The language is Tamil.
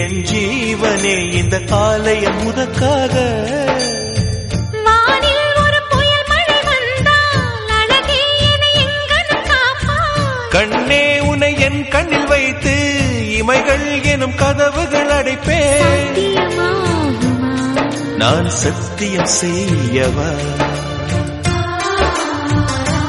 என் ஜீவனே இந்த ஆலயம் உனக்காக. வானில் ஒரு புயல் மழை வந்தால் அழகே என்னை எங்கனம் காப்பாய். கண்ணே உன்னை என் கண்ணில் வைத்து இமைகள் எனும் கதவுகள் அடைப்பேன். சத்தியமாகுமா? நான் சத்தியம் செய்யவா?